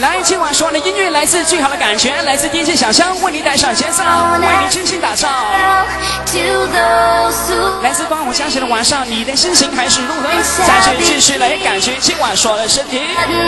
来，今晚说的音乐来自最好的感觉，来自DJ小香为你带上节奏，为你精心打造。来自端午佳节的晚上，你的心情还是如何？在这里继续来感觉今晚说的身体。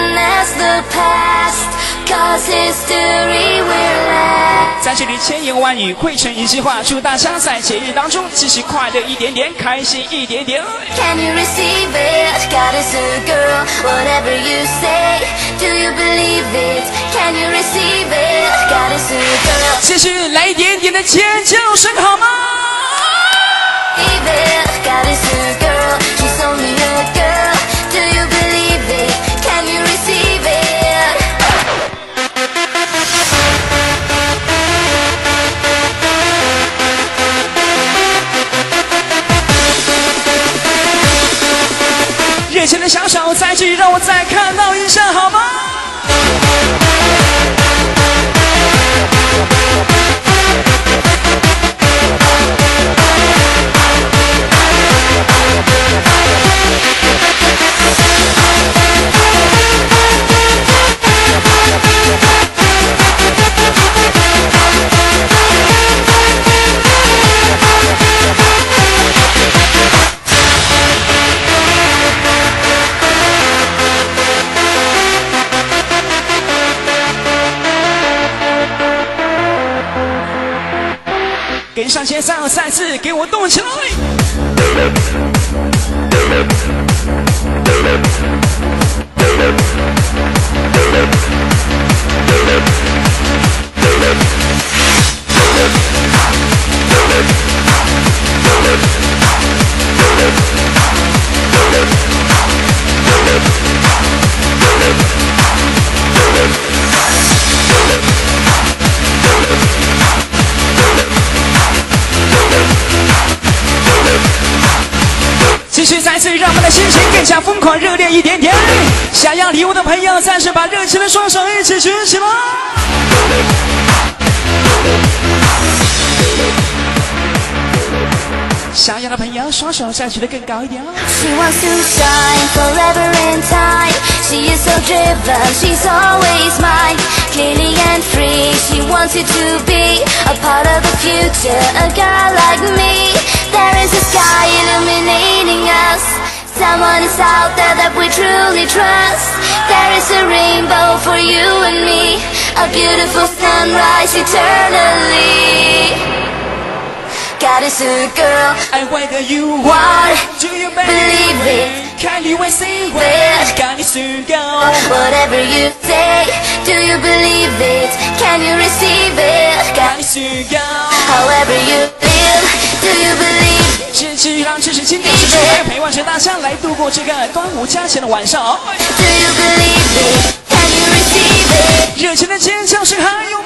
在这里千言万语汇成一句话，祝大家在节日当中继续快乐一点点，开心一点点。Can you receive it? Goddess girl, whatever you say, do you believe it? Can you receive it? Goddess girl. 继续来一点点的尖叫声好吗？Goddess girl, she's only a girl. Do you believe it? Can you receive it? 热情的小手在这里，让我再看到一下好吗？跟上节奏，再次给我动起来！继续再次让我们的心情更加疯狂热烈一点点。想要礼物的朋友，暂时把热情的双手一起举起来。想要的朋友，双手再举得更高一点。She wants to shine forever in time. She is so driven, she's always mine. Clearly and free, she wants you to be a part of the future. A girl like me, there is a sky illuminating us. Someone is out there that we truly trust. There is a rainbow for you and me, a beautiful sunrise eternally.Goddess girl, I whether you want, do you believe it? Can you receive it? Goddess girl, whatever you say, do you believe it? Can you receive it? Goddess girl, however you live, do you believe it? 继续让知识经典之声来陪伴着大家来度过这个端午佳节的晚上。Do you believe it? Can you receive it? 热情的尖叫声还有吗？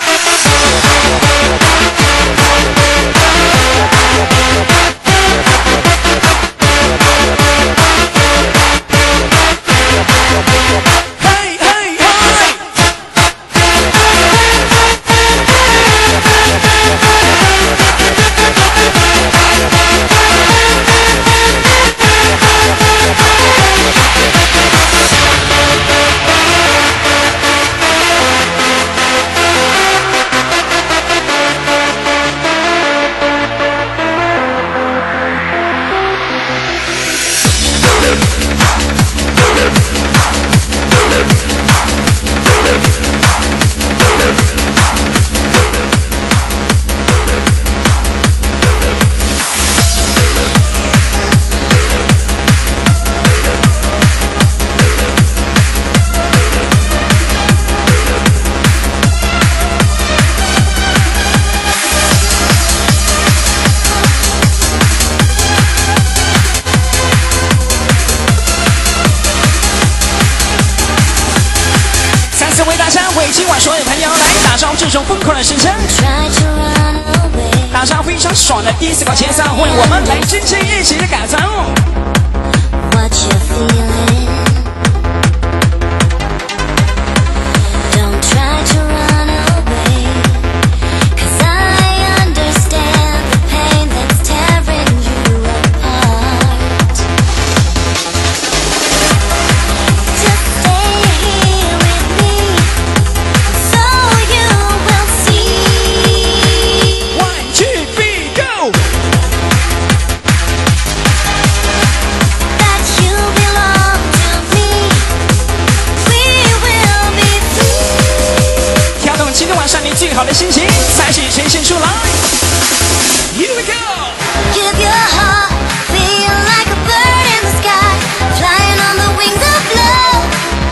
今晚所有朋友来打造这种疯狂的时间，打造非常爽的第四个节奏，为我们来进行一起的改造。 好的心情才是呈现出来。Here we go. Give your heart, feel like a bird in the sky, flying on the wings of love.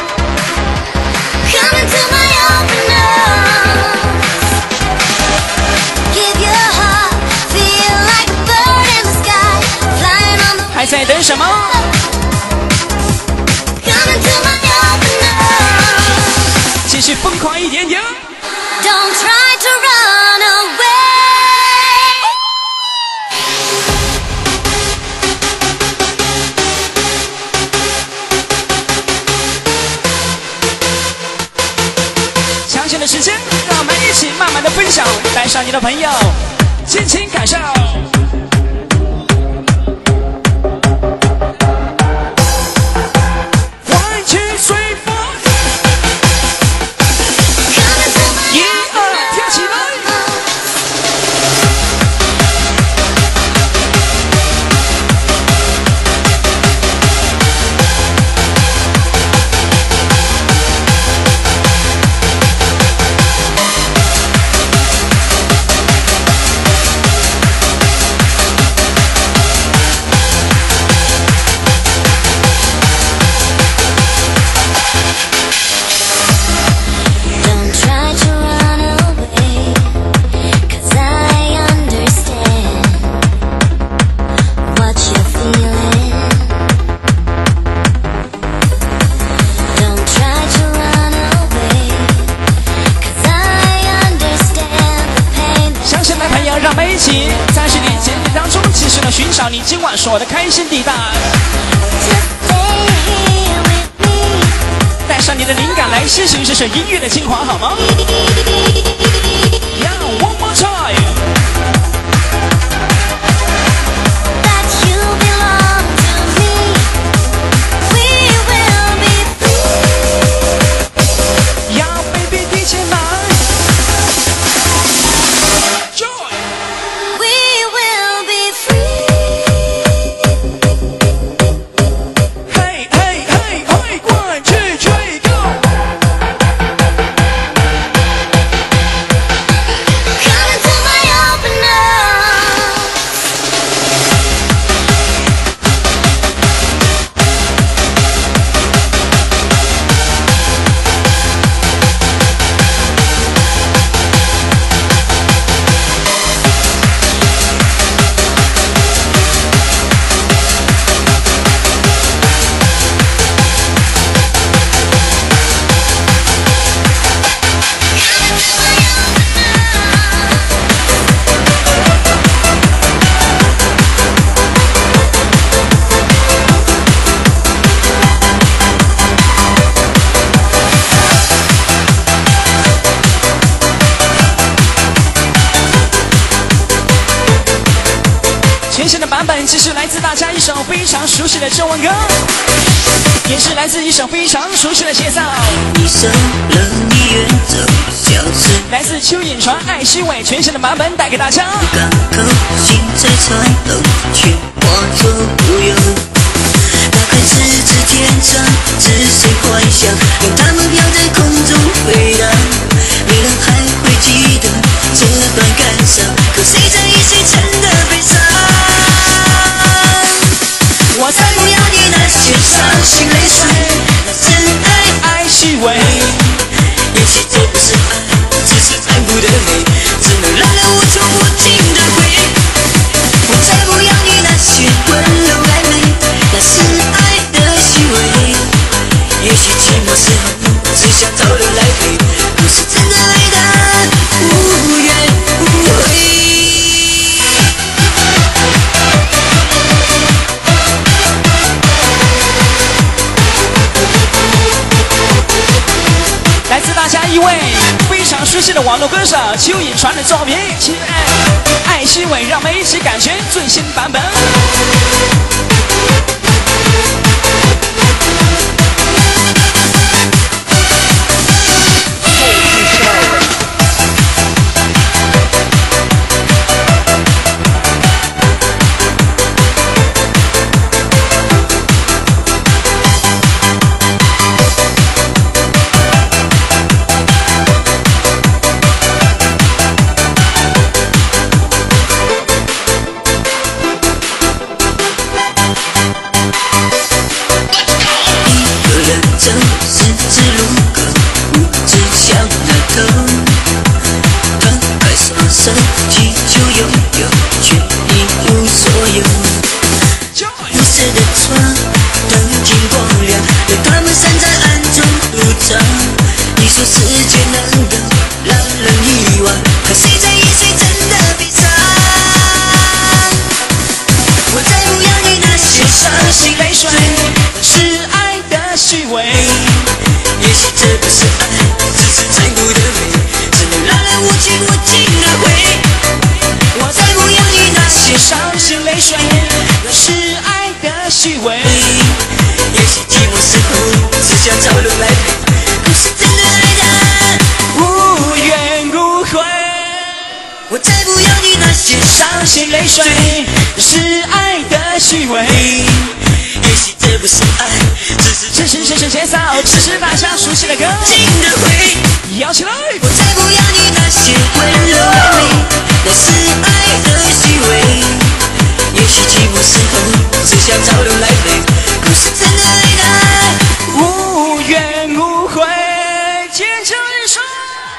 Come into my open arms. Give your heart, feel like a bird in the sky, flying on the 还在等什么？ Come into my open arms. 继续疯狂一点点。 Don't try to run away. 抢先的时间，让我们一起慢慢的分享，带上你的朋友，尽情感受。One two three four， 1、2，跳起来！寻找你今晚所有的开心地带，带上你的灵感来吸取这首音乐的精华，好吗 ？Yeah, one more time.全新的版本继续来自大家一首非常熟悉的中文歌，也是来自一首非常熟悉的节奏。 你走了，你远走，消失。 来自邱颖传、艾希伟全新的版本带给大家。 港口，心在颤抖，却化作乌有。打开十指天窗，仔细幻想，让它们飘在空中飞荡。没人还会记得这段感伤，可谁在意谁真的悲伤？我才不要你那些伤心泪水，那真爱艾希伟， 也许这不是爱，只是残酷的美，只能让人无穷无尽的回忆。我才不要你那些温柔暧昧，那是爱的虚伪。也许寂寞时候只想找人来陪，不是真的爱的无怨无悔。 来自大家一位非常熟悉的网络歌手邱颖传的作品《亲爱艾希伟》，让我们一起感觉最新版本。 伤。你说时间能够让人遗忘，可谁在意谁真的悲伤？我再不要你那些伤心泪水， 是爱的虚伪。 也许这不是爱，只是残酷的美，只能让人无尽无尽的回。我再不要你那些伤心泪水，是爱的虚伪。 也许寂寞时候只想找人来陪，可是真的爱的无怨无悔。 我再不要你那些伤心泪水，是爱的虚伪。 也许这不是爱，只是深深介绍，只是大家熟悉的歌。 尽的回， 摇起来！ 我再不要你那些温柔暧昧，那是爱的虚伪。也许寂寞时候只想找人来陪，可是真的爱的无怨无悔。坚强一生。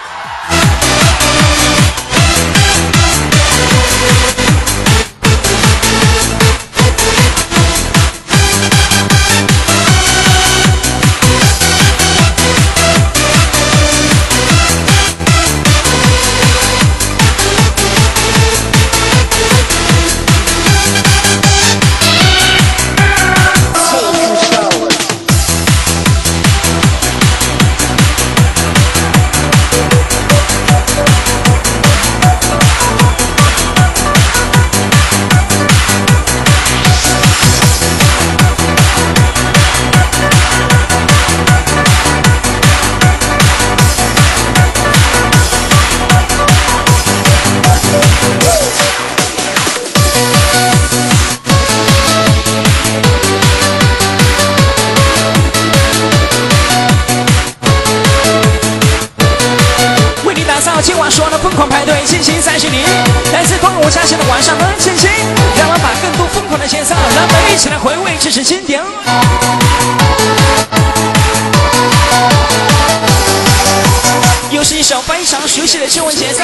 今晚说的疯狂派对进行30年，来自东吴家乡的晚上的庆幸，让我们把更多疯狂的介绍，让我们一起来回味这是经典。又是一首非常熟悉的中文节奏，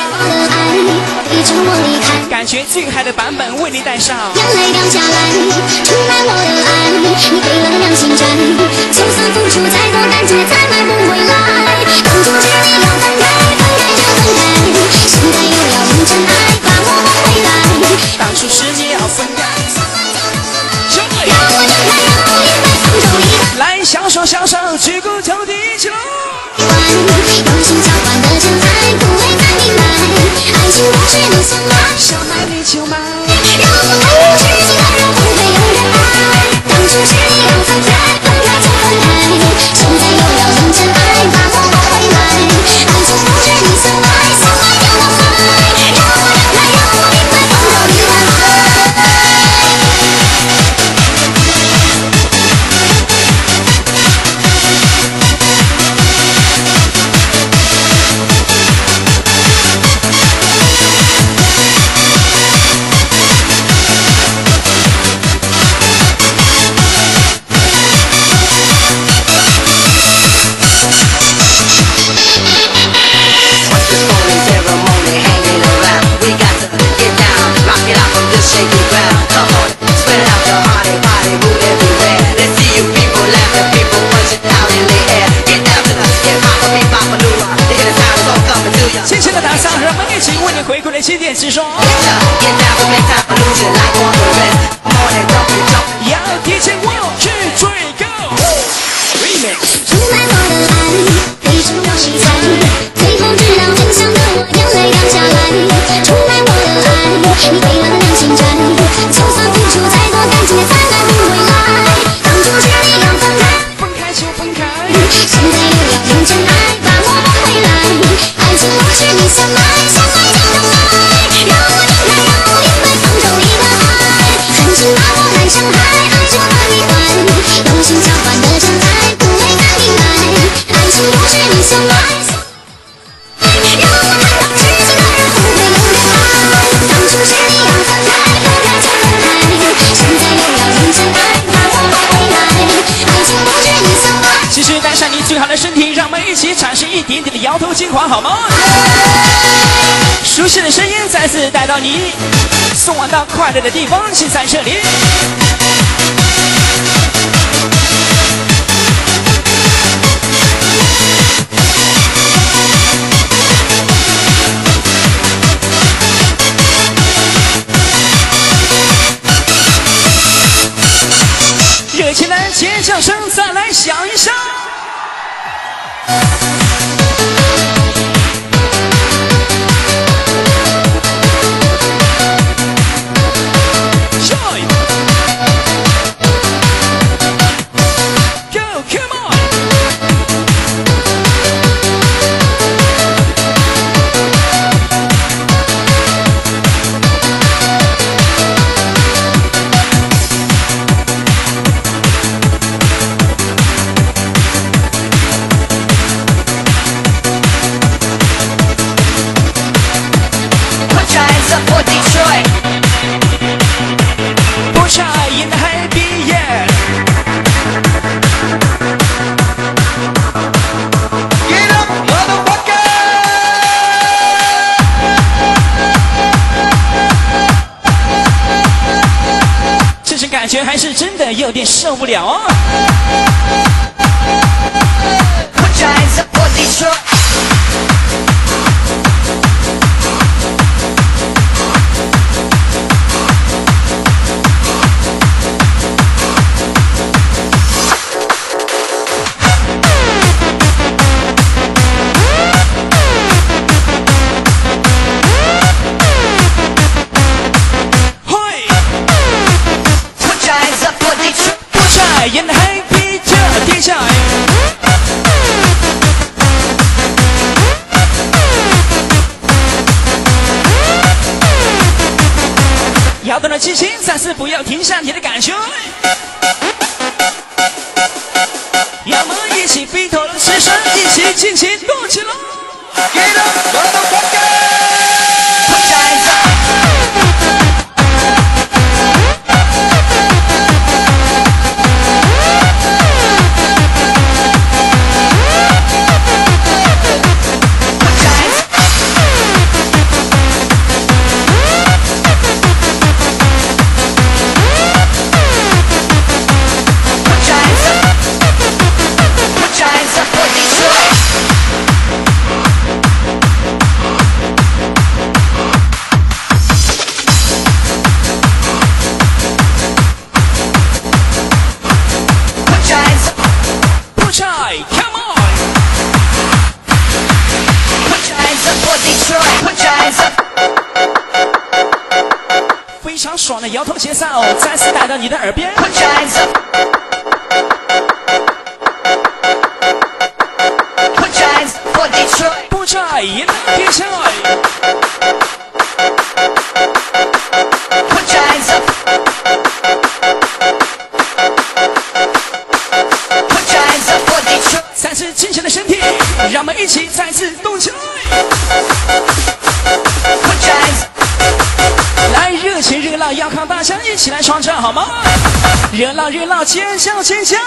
感觉最嗨的版本为你带上。 眼泪掉下来，充满我的爱，你给了良心债，就算付出再多，感觉再买不回来。当初决定要分开，分开就分开，现在又要用真爱把我挽回来。 当初是你要分开， 让我睁开眼，我一杯放手一个。 来享受享受，举骨头地起来。 用心交换的真爱，不会再明白，爱情不是你想买， 想买你就买。 让我们有知己的人不会永远爱。当初是你要分开，分开就分开，现在又要用真爱把我挽回来。爱情不是你想买，想买就能买。让我睁开眼，我一杯放手一碗。 轻轻的打上，让我们一起为你回顾的经典之中。要提前我去追够。 充满我的爱，陪着我洗菜，最后知道真相的我眼泪掉下来。充满我的爱，你给了良心债，就算付出再多，感觉再买不回来。当初决定要分开， 分开就分开， 现在又要用真爱把我挽回来。爱情不是你想买，想买就能买。让我睁开眼，我一杯放手一个爱，狠心把我难伤害，爱就可以换。用心交换的真爱，不会再明白，爱情不是你想买。让我看到知己的人不会永远爱。当初是你要分开，分开就分开，现在又要用真爱把我挽回来。爱情不是你想买。 继续带上你最好的身体，让我们一起产生一点点的摇头精华，好吗？熟悉的声音再次带到你，送往到快乐的地方，请在这里。 再来想一想。感觉还是真的有点受不了啊！In the happy DJ， 摇动了激情，暂时不要停下你的感觉。要么一起飞头的吃神，一起尽情动起来。Get up, motherfucker！ 非常爽的摇头节奏再次带到你的耳边。Put your hands up. Put your hands up for Detroit. Put your hands up, Detroit. Put your hands up. Put your hands up for Detroit. 再次坚强的身体，让我们一起再次动起来。Put your hands up. 来，热情热闹，要靠大家一起来创造，好吗？热闹热闹，尖叫尖叫！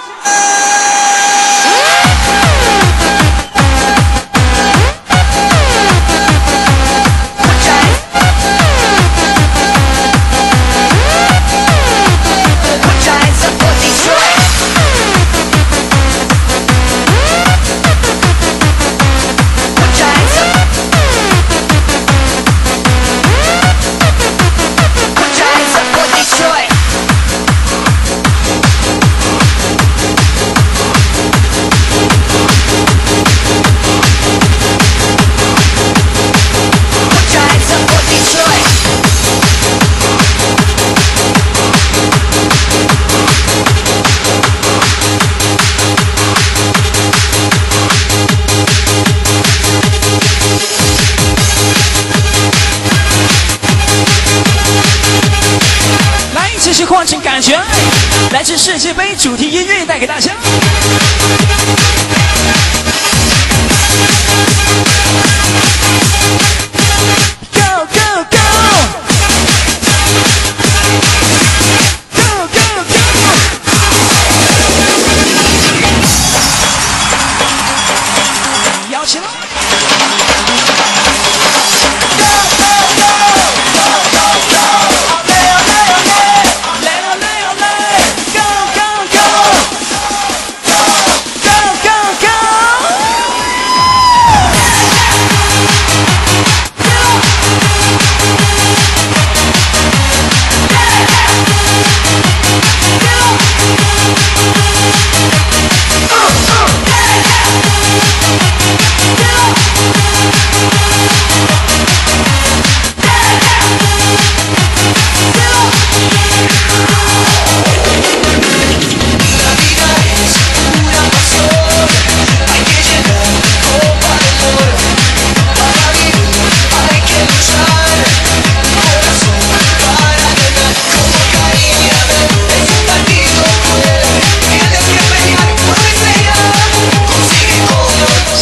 唤醒感觉，来自世界杯主题音乐带给大家。Go go go！ Go go go！ 摇起来！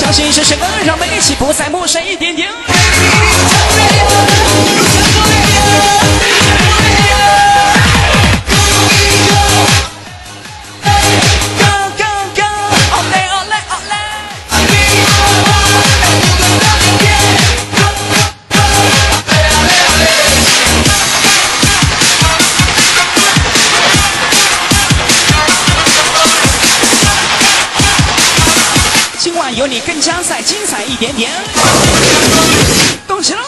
相信是谁能让我们一起不再陌生一点点。有你更加再精彩一点点，动起来！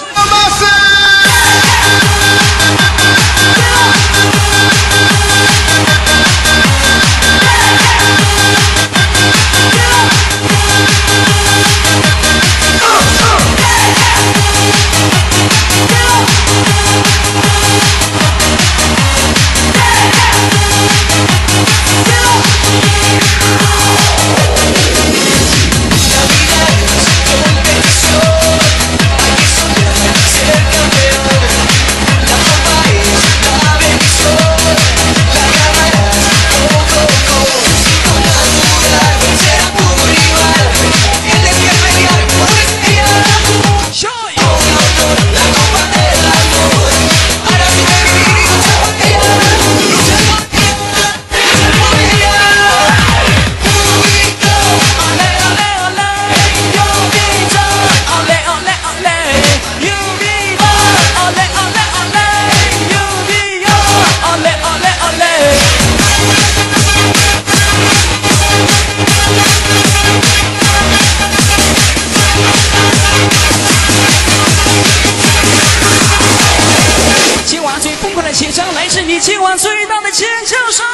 今晚最大的尖叫声。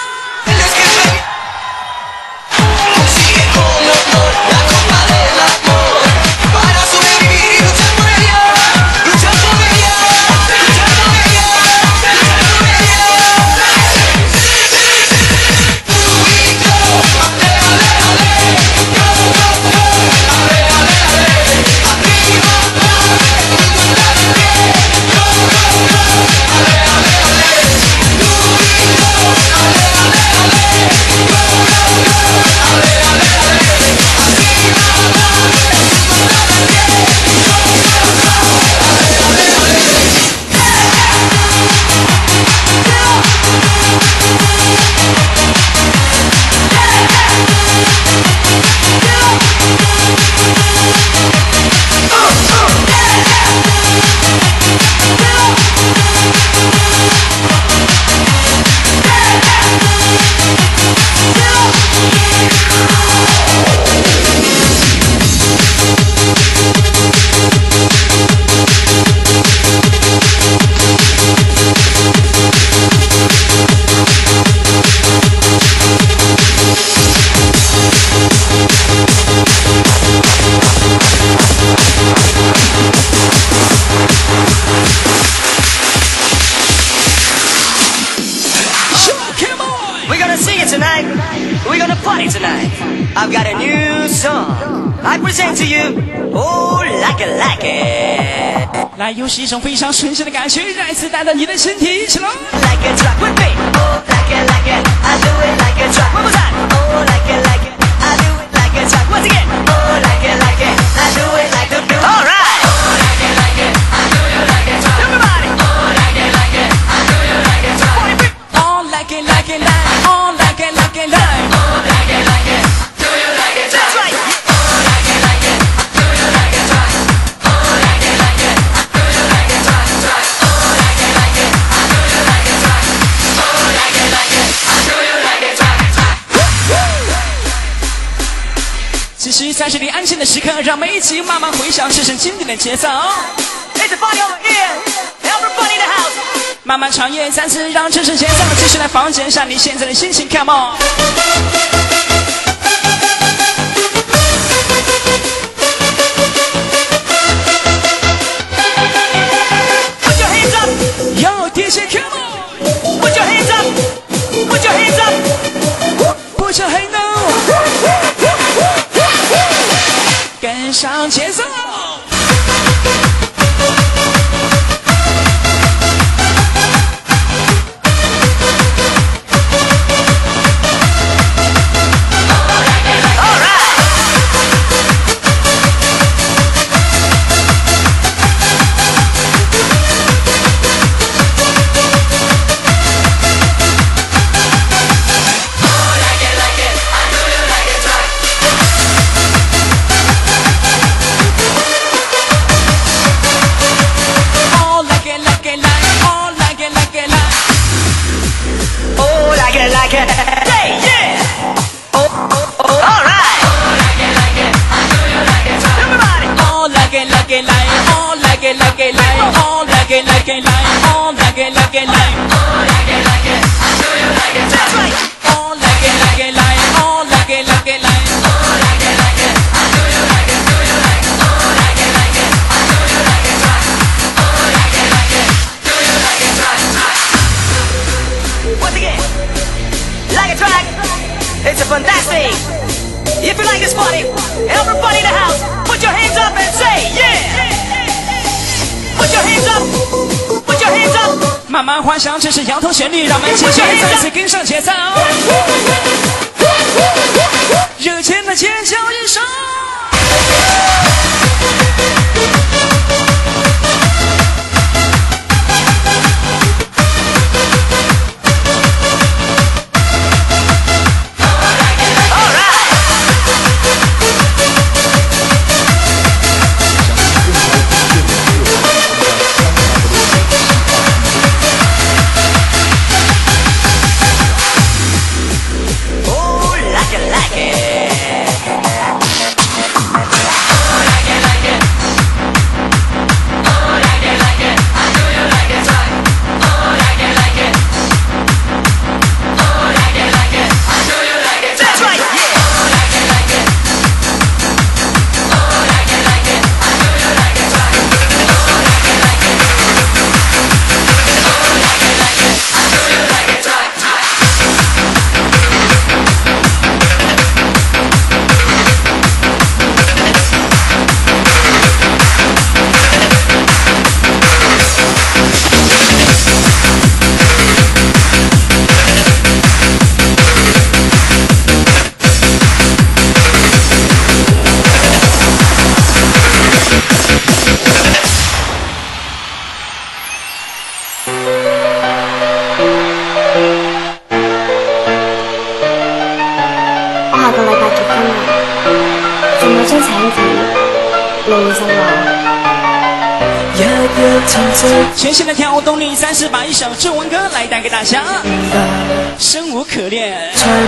I've got a new song I present to you. Oh, like it, like it. 来，又是一种非常纯真的感觉，再次带到你的身体一起来。 Like it, rock with me. Oh, like it, like it. I do it like it, rock. One more time. Oh, like it, like it. I do it like it, rock. Once again. Oh, like it, like it. I do it like the new. All right. Oh, like it, like it. I do it like it, rock. Everybody. Oh, like it, like it. I do it like it, rock. Oh, like it, like it, like. Oh, like it, like it, like. Oh, like it, like it. Do you like it? That's right. Oh, like it, like it. Do you like it, rock? Oh, like it, like it. Do you like it, rock? Oh, like it, like it. I do you like it, rock? Oh, like it, like it. I do you like it, rock? 其实在这里安静的时刻，让我们一起慢慢回想这首经典的节奏。 It's a party over here. Everybody in the house. 慢慢长夜，再次让这首节奏继续来房间上你现在的心情 ，Come on。 Put your hands up. Yo, DJ, come on. Put your hands up. Put your hands up. Put your hands up. 跟上节奏。 All right. all like it, like it, like all like it, like it, like all like it, like it. I know you like it. That's right. All like it, like it, like all like it, like it, like all like it, like it. I know you like it, know you like it. All like it, like it. I know you like it, right. All like it, like it. Know you like it, right. Once again, like a track, it's a fantastic. If you like this party, everybody in the house, put your hands up and say yeah. Put your hands up, put your hands up. 慢慢幻想，这是摇头旋律，让我们继续再次跟上节奏，热情的尖叫一声。全新的跳动力30把一首中文歌来带给大家，生无可恋。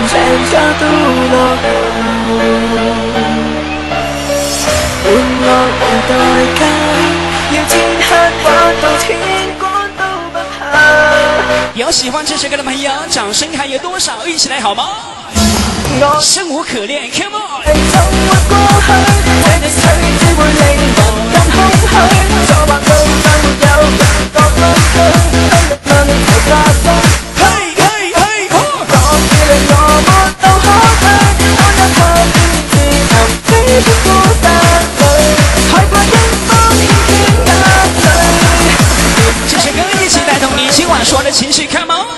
有喜欢这首歌的朋友，掌声还有多少？一起来好吗？生無可戀 ，Come on！ 这首歌一起帶動你今晚說的情緒 ，Come on！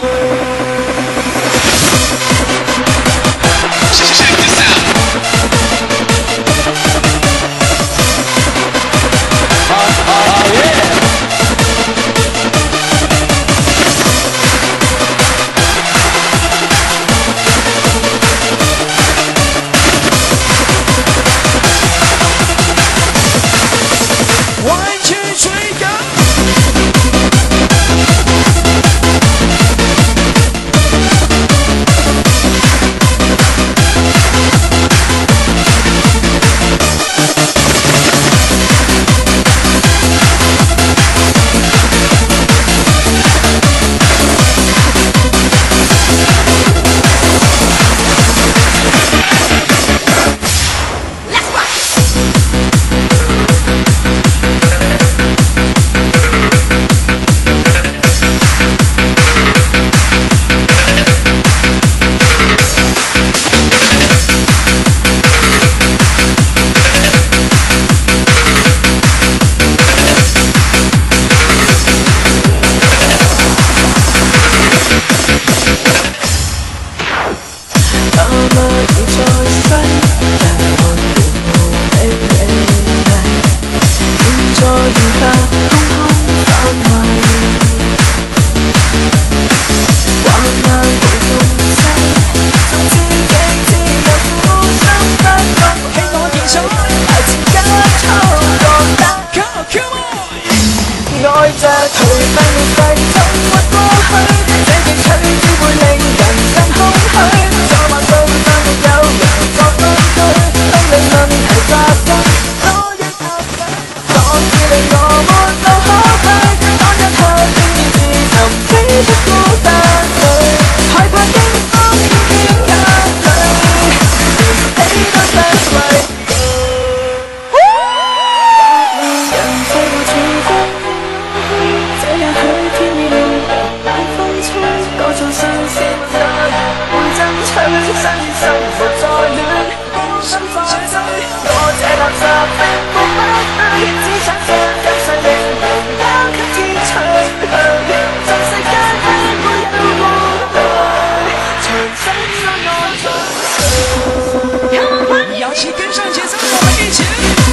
小七跟上节奏，我们一起。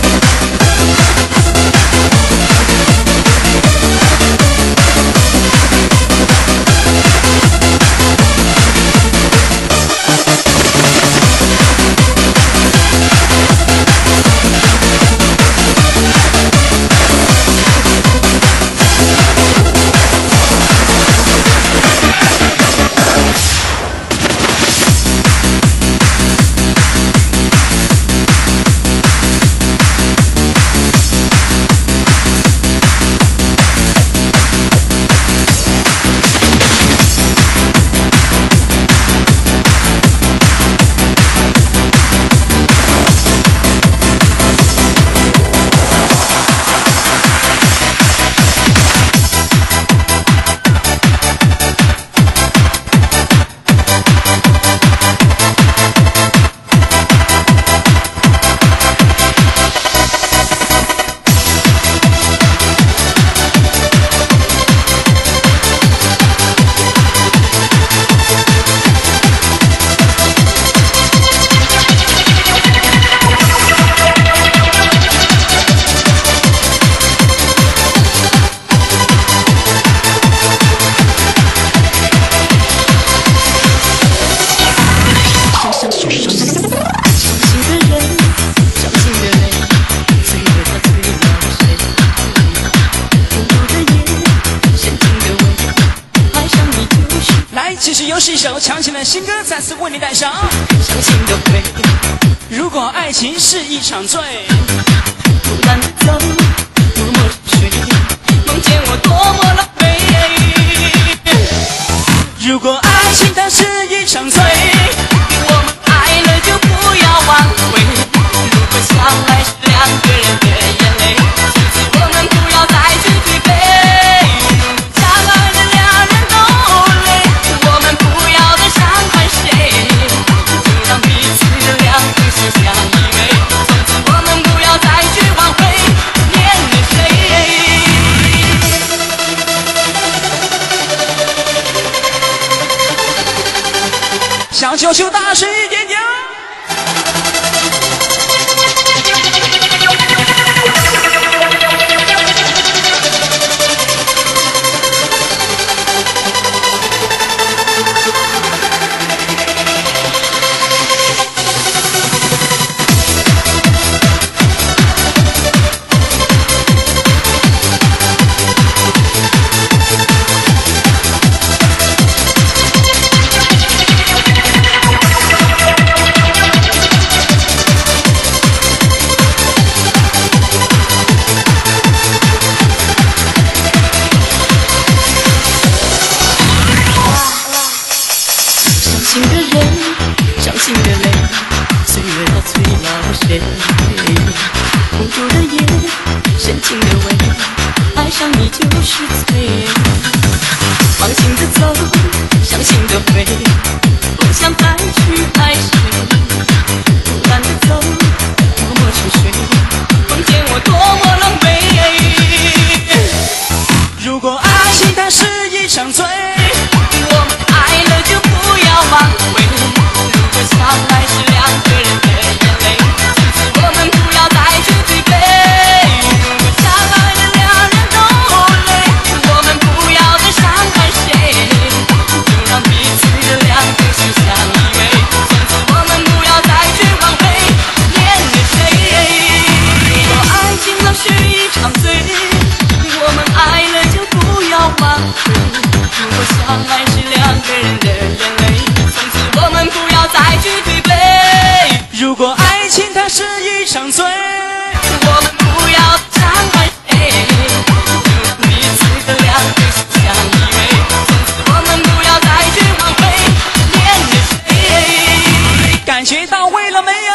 是一首强劲的新歌，再次为你带上。 伤心的回忆， 如果爱情是一场醉， 孤单的走，默默入睡，梦见我多么狼狈。 如果爱情它是一场醉， 我们爱了就不要挽回。如果相爱是两个人的眼泪，从此我们不要再去疲惫。相爱的两人都累，我们不要再伤害谁，就让彼此的两颗心相依偎。从此我们不要再去挽回，念念谁。 想球球大声一点点。孤独的夜，深情的吻，爱上你就是罪。放心的走，伤心的回，不想再去爱谁。孤单的走，默默沉睡，梦见我多么狼狈。 如果爱情它是一场醉， 我们爱了就不要挽回。如果相爱是两个人的眼泪，从此我们不要再去疲惫。如果相爱的两人都累，我们不要再伤害谁，就让彼此的两颗心相依偎。从此我们不要再去挽回，念念谁。如果爱情它是一场醉，我们爱了就不要挽回。如果相爱是两个人的眼泪，从此我们不要再去疲惫。 如果爱情它是一场醉， 我们不要伤害谁，就让彼此的两颗心相依偎。从此我们不要再去挽回，念念谁。 感觉到位了没有？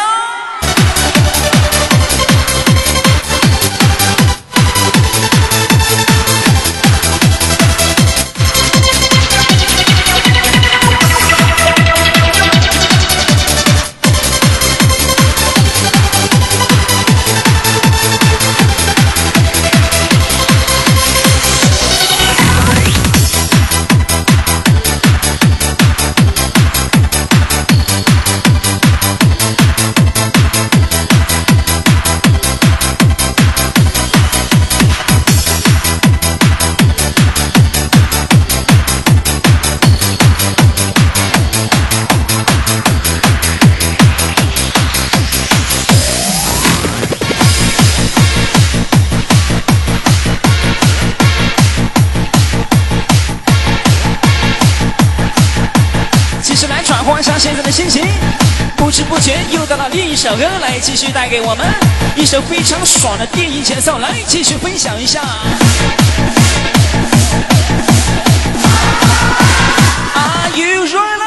下现在的心情，不知不觉又到了另一首歌，来继续带给我们一首非常爽的电影节奏，来继续分享一下。Are you ready?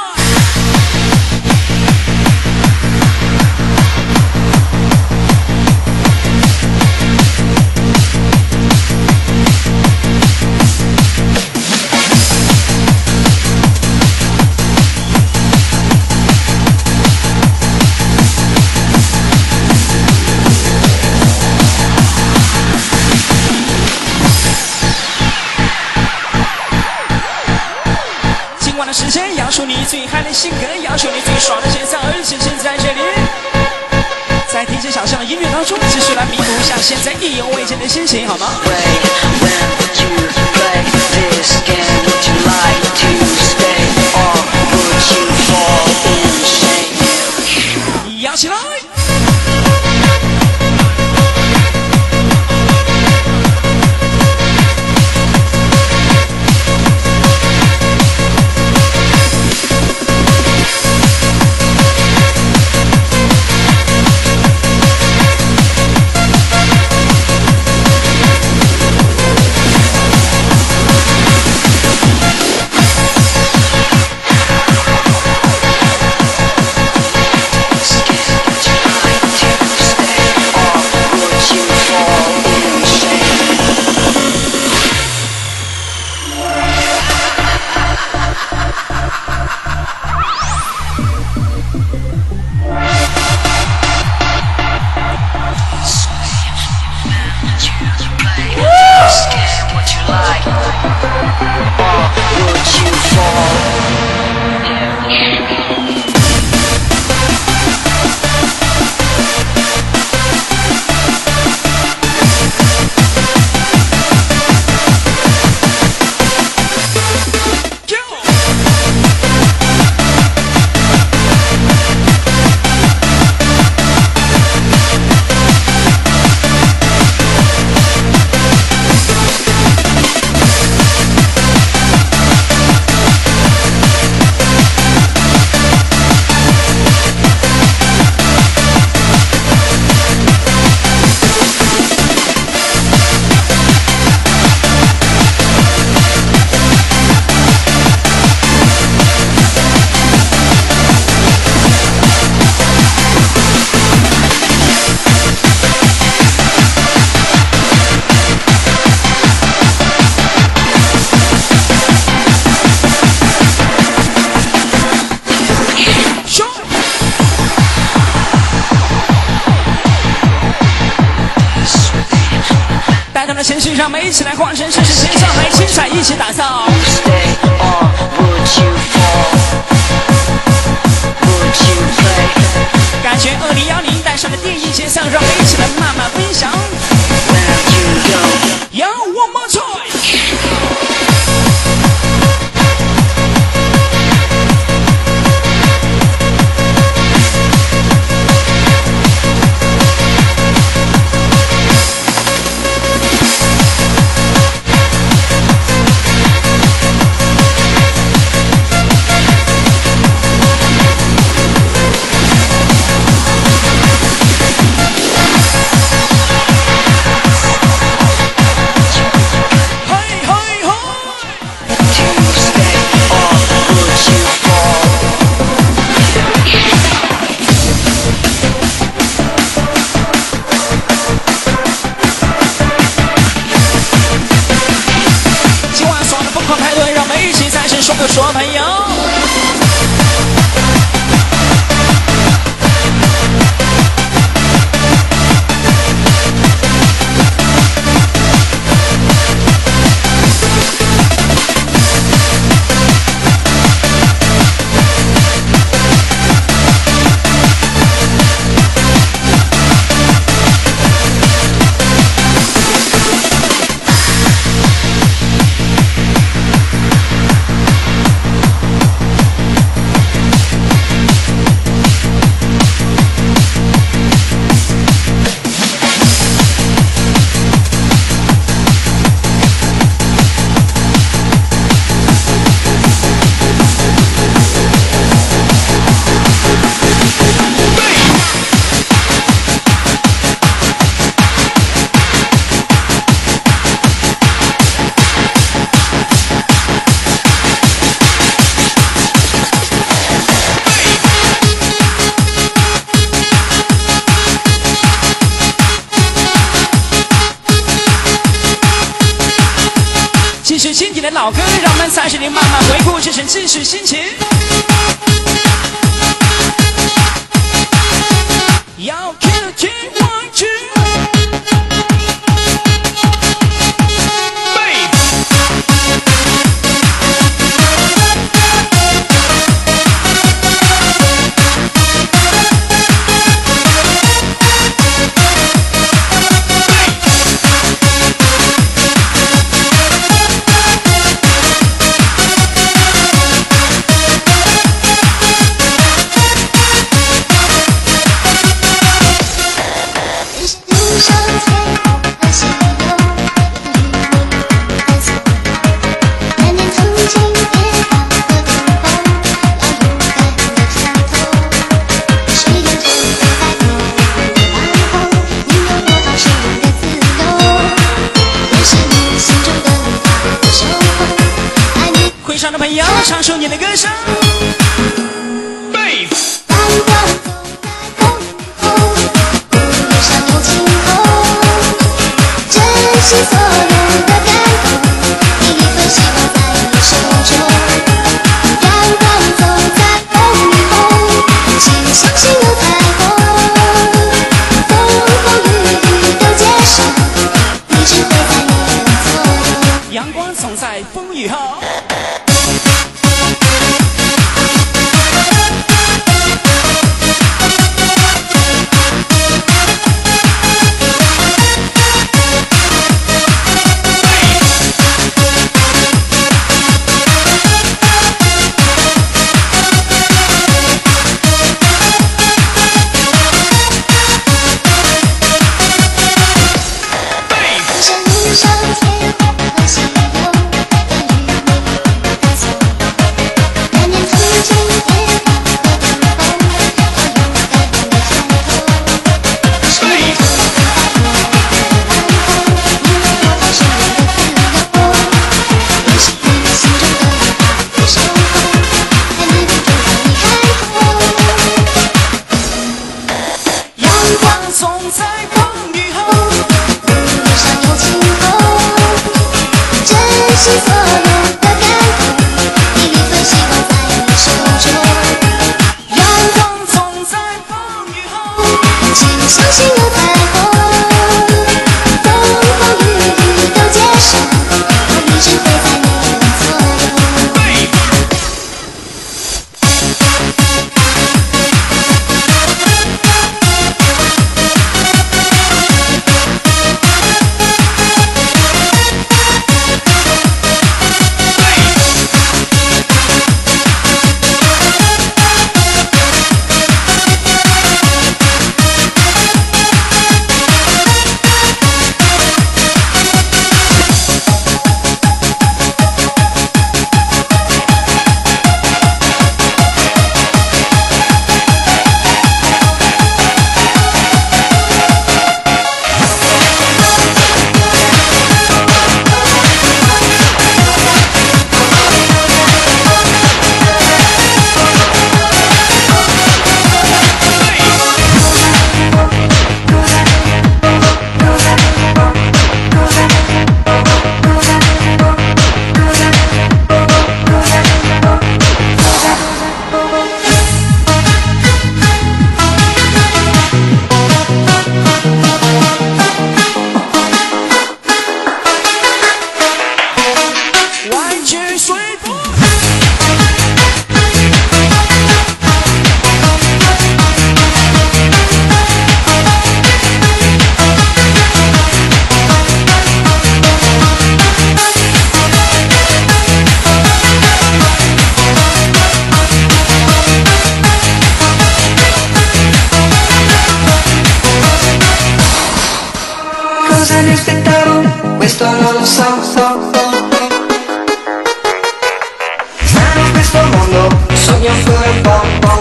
时间要求你最嗨的性格，要求你最爽的节奏，而且现在这里，在 DJ 小象的音乐当中，继续来弥补一下现在意犹未尽的心情，好吗？摇起来！情绪，让我们一起来化身，试试节奏，来精彩，一起打造。感觉2010带上的电影节奏，让我们一起来慢慢分享。Yo, one more time. 「 老歌，让我们30年慢慢回顾这份继续心情。要 Q T1 G。会场的朋友，唱首你的歌声。 珍惜所有的感动，每一份希望在你手中。阳光总在风雨后，请相信有彩虹。风风雨雨都接受，一直会在你的左右。 阳光总在风雨后。 Cosa mi aspettavo? Questo non lo so, Strano questo mondo, sogno ancora un po'.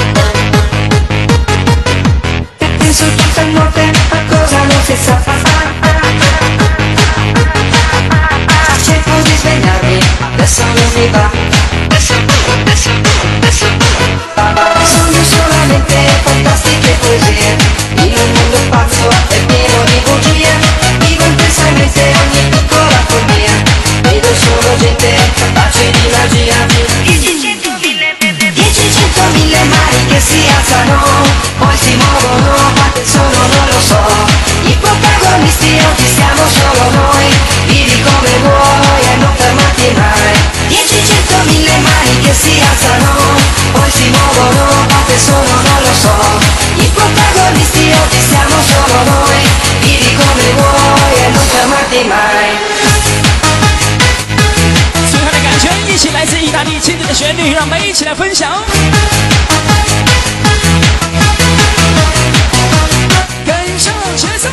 E penso tutta notte a cosa non si sa. Cerco di svegliarmi, adesso non mi va. Sogno solamente fantastiche poesie, in un mondo pazzo e pieno di bugie. Vivo intensamente ogni piccola follia, vedo solo gente fermarti mai. 最后的感觉，一起来自意大利经典的旋律，让我们一起来分享。跟上节奏。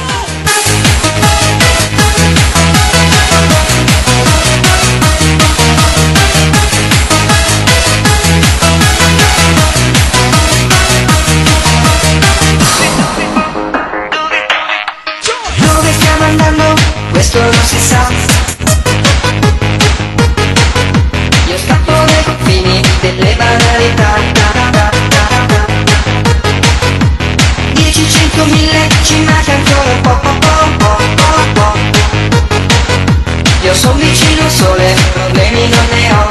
Dove stiamo andando? Questo non si sa. Io scappo dai confini delle banalità. 10, 100, 1000, ci manca ancora un po'. Io son vicino al sole, problemi non ne ho.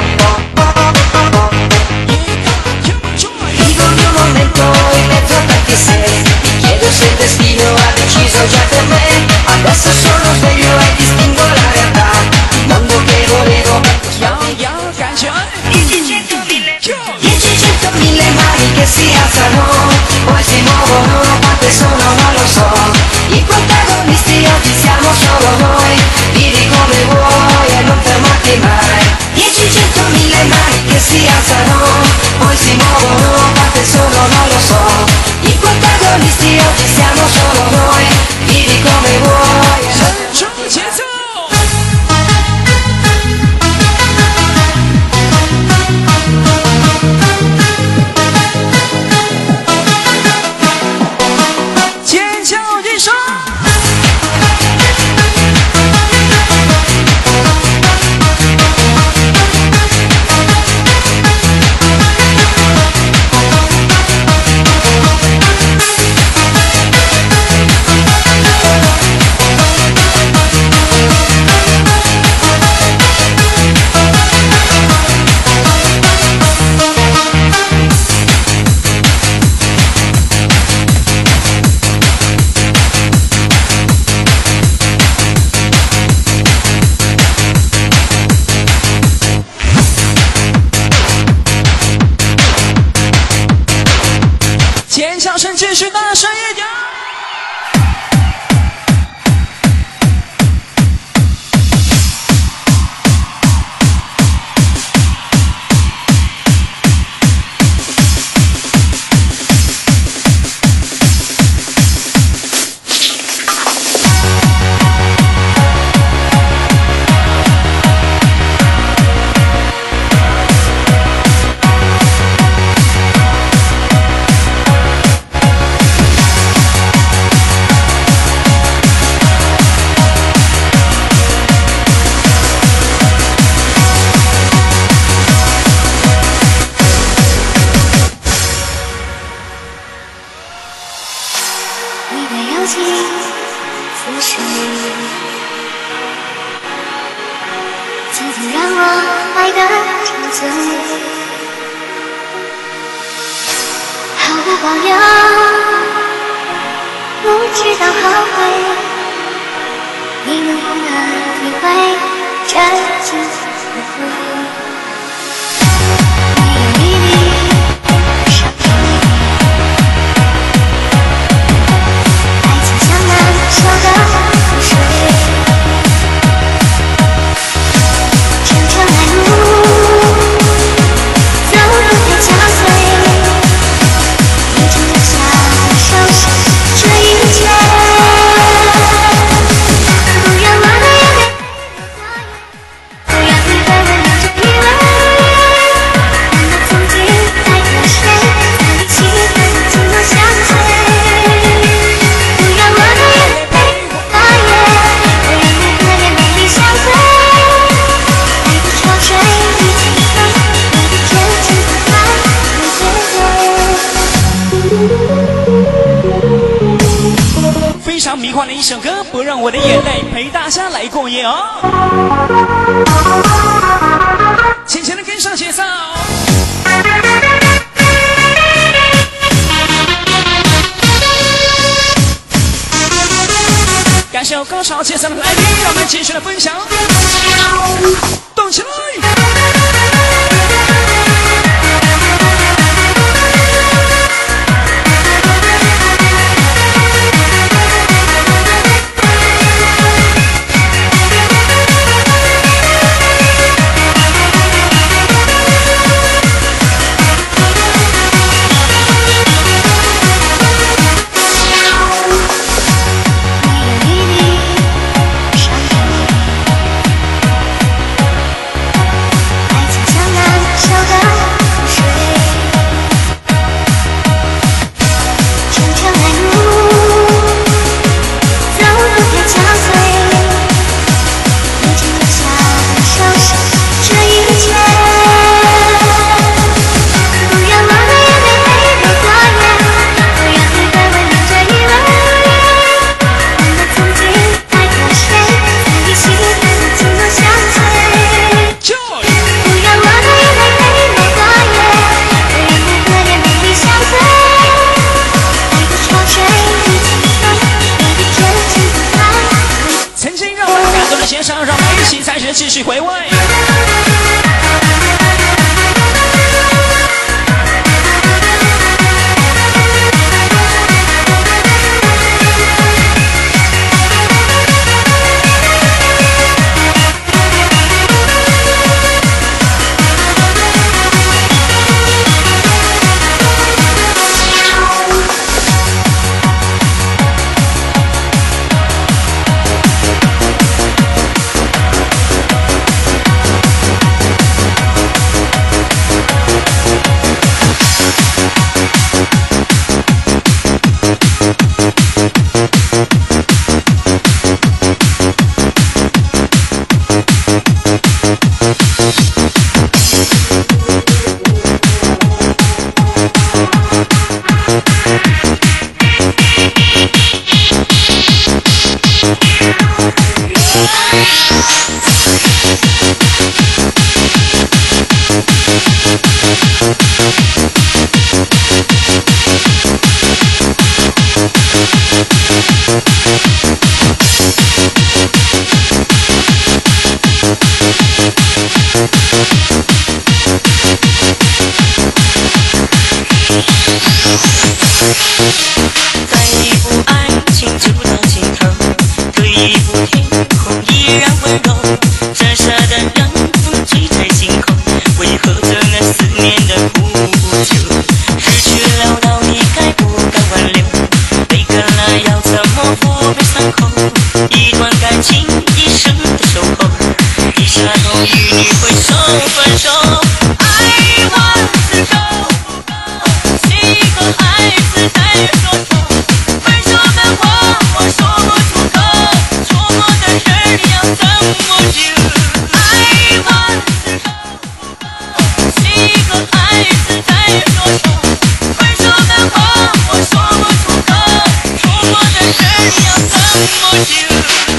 Vivo il mio momento in mezzo a tanti se. Mi chiedo se il destino ha deciso già per me. Adesso sono sveglio e distingo la realtà. Il mondo che volevo. 感觉。 10, 100, 1000 mani che si alzano, poi si muovono, quante sono non lo so. I protagonisti oggi siamo solo noi. Vivi come vuoi e non fermarti mai. 10, 100, 1000 mani che si alzano, poi si muovono, quante sono non lo so. I protagonisti oggi siamo solo noi. Vivi come vuoi e non fermarti mai. 尖叫声继续大声一点。迷幻的一首歌，不让我的眼泪陪大家来过夜哦。轻轻的跟上节奏。感谢有高潮节奏的来宾，让我们继续来分享，动起来！ 的继续回味。 再一步爱情就到尽头，退一步天空依然温柔，傻傻的让风吹在心口，为何这么思念的不休？失去了到底该不该挽留？泪干了要怎么抚平伤口？一段感情一生的守候，一下都与你挥手分手，爱万次够不够？几个孩子在说错，分手的话我说不出口，错过的人要怎么救？爱万次够不够？几个孩子在说错，分手的话我说不出口，错过的人要怎么救？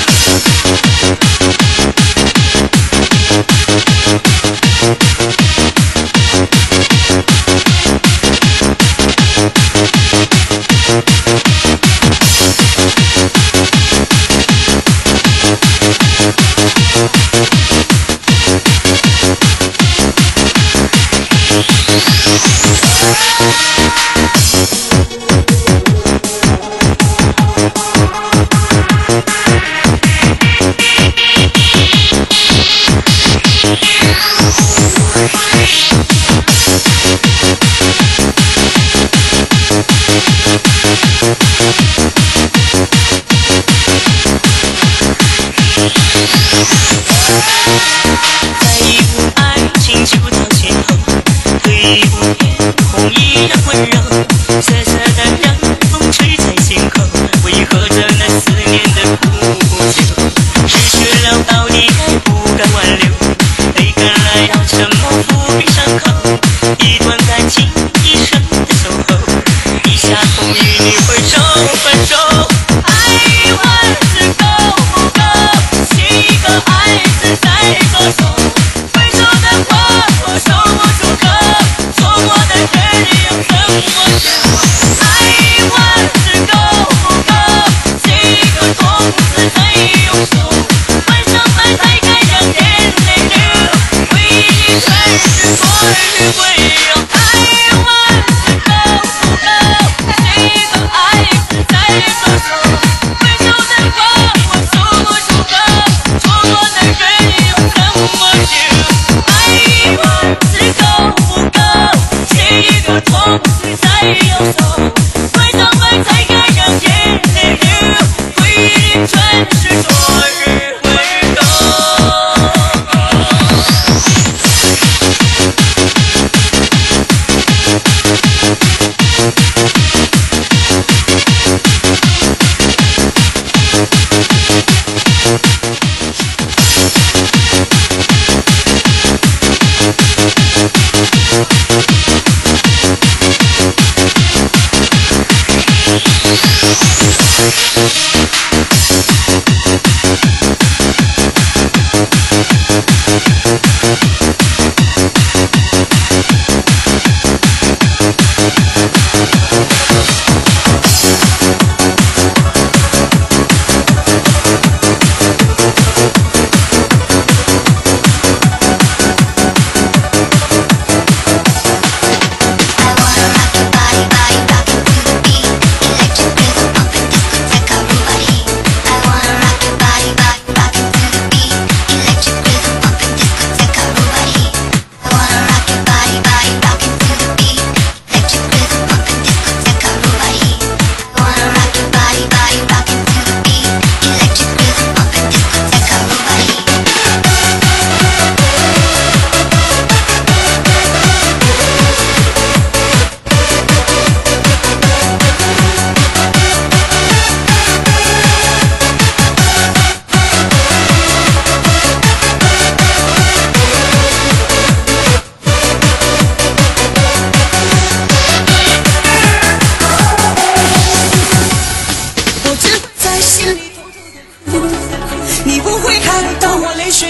再一步爱情就到尽头，退一步天空依然温柔，傻傻的让风吹在心口，为何这么思念的不休？失去了到底该不该挽留？泪干了要怎么抚平伤口？一段感情一生的守候，一下子与你挥手分手，爱万次够不够？几个孩子在说错，分手的话我说不出口，错过的人要怎么救？爱万次够不够？几个痛死在右手，晚上来才该让眼泪流，回忆全是昨日温柔。爱万次够不够？几个孩子在说错，分手的话我说不出口，错过的人要怎么救？爱万次够不够？几个痛死在右手，晚上来才该让眼泪流，回忆全是昨日温柔。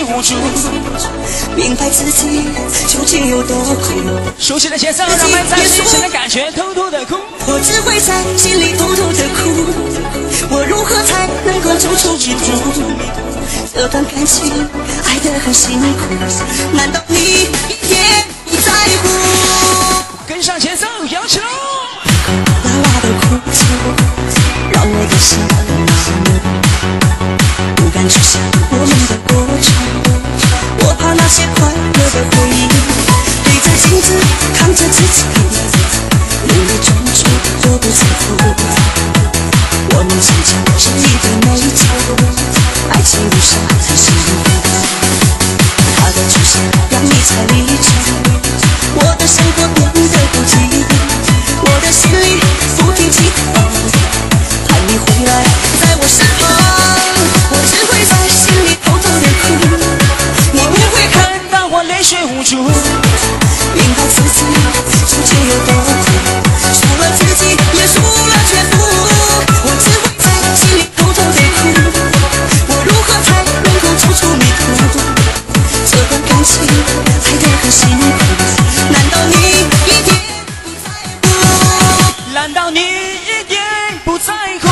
绪无助， 明白自己究竟有多苦。 熟悉的节奏让慢才深深的感觉偷偷的哭。 我只会在心里偷偷的哭，我如何才能够走出迷途？这段感情爱得很辛苦，难道你一点不在乎？ 跟上节奏，摇起来！ 哇哇的哭泣，让我的心麻木，不敢去想我们的过程，我怕那些快乐的回忆，对着镜子看着自己，努力装出我不在乎。我们曾经是一对美酒，爱情路上很幸福，他的出现让你才理解，我的生活变得不羁，我的心里不停祈祷，盼你回来在我身旁，我只会在心里偷偷的哭， 你不会看到我泪水无助， 明白自己究竟有多苦，输了自己也输了全部，我只会在心里偷偷的哭，我如何才能够走出迷途？这段感情爱得很辛苦，难道你一点不在乎？ 难道你一点不在乎？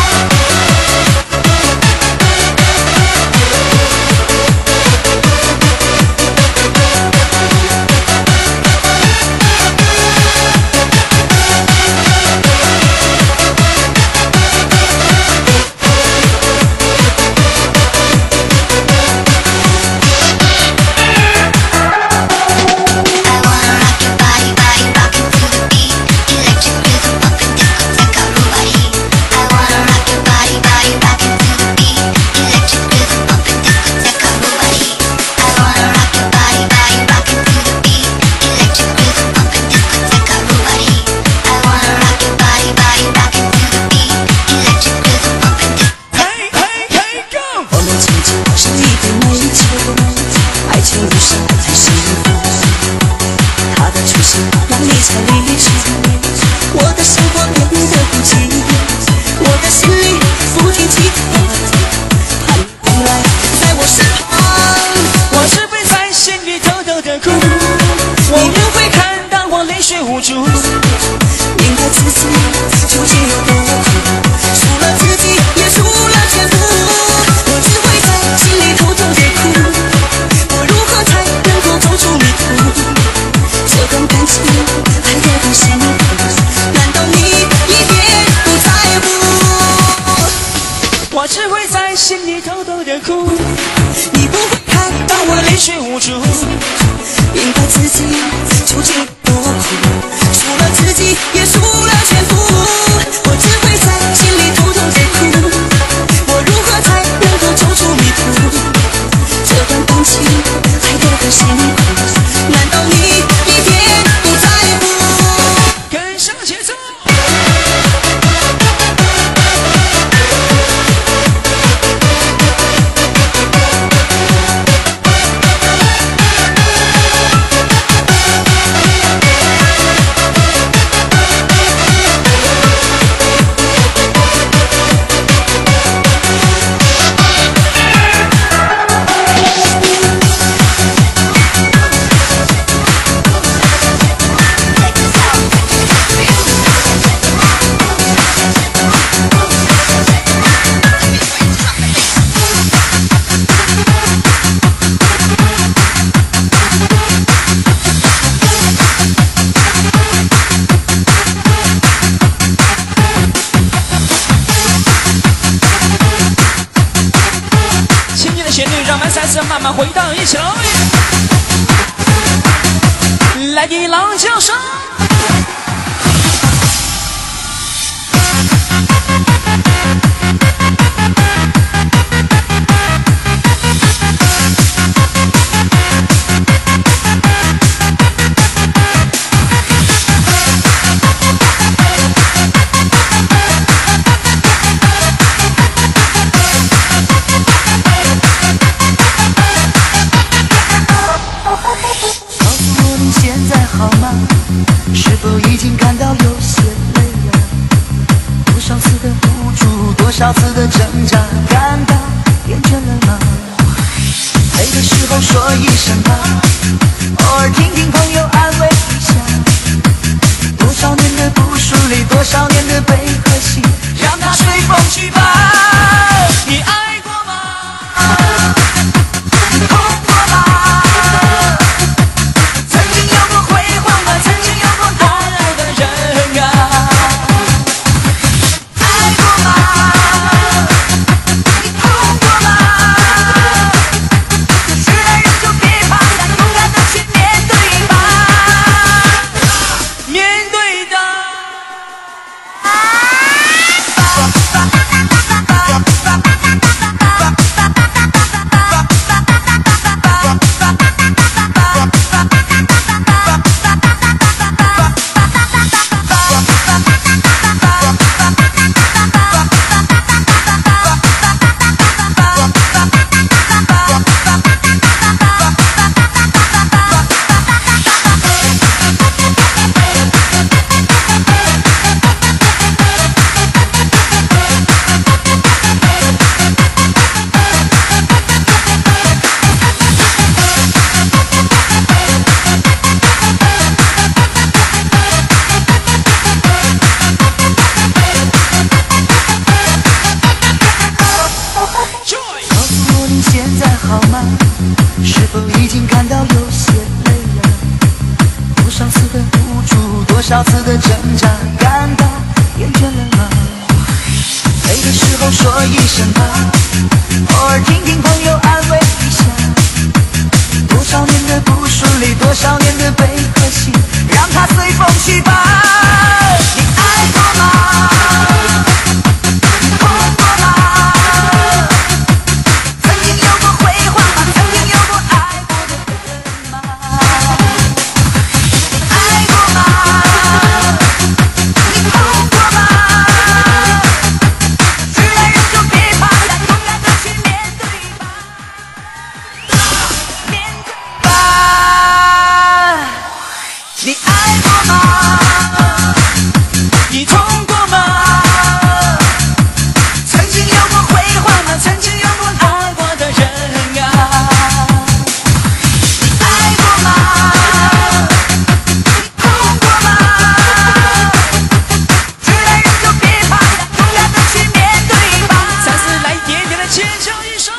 慢慢回到一起来，来给老叫声。 是否已经感到有些累了？多少次的付出，多少次的挣扎，感到厌倦了吗？累的时候说一声吧，偶尔听听朋友安慰一下。多少年的不顺利，多少年的悲和喜，让它随风去吧。 你爱过吗？ 你痛过吗？曾经有过辉煌吗？曾经有过爱的人啊， 爱过吗？你痛过吗？是男人就别怕，但勇敢的去面对吧。 面对的。 现在好吗？是否已经感到有些累了？多少次的付出，多少次的挣扎，感到厌倦了吗？累的时候说一声吧，偶尔听听朋友安慰一下。多少年的不顺利，多少年的悲和喜，让它随风去吧。你爱过吗？你痛过吗？你爱过吗？ 你痛过吗？ 曾经有过辉煌吗？曾经有过爱过的人啊， 你爱过吗？你痛过吗？是男人就别怕，勇敢的去面对吧。 再次来一点点的牵手一首。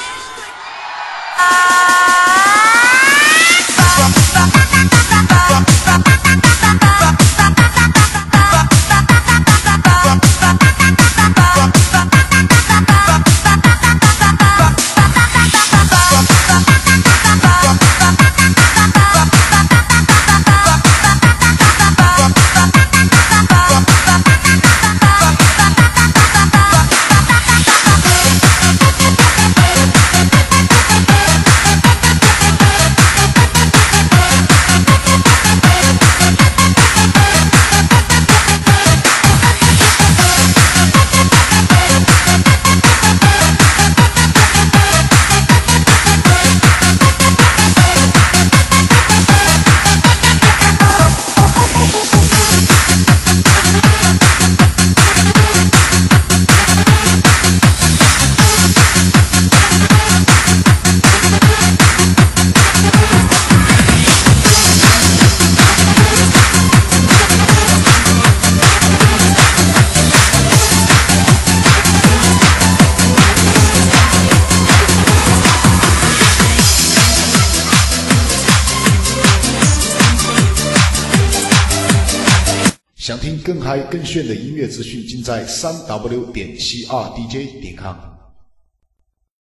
想听更嗨更炫的音乐资讯，尽在3w.72dj.com。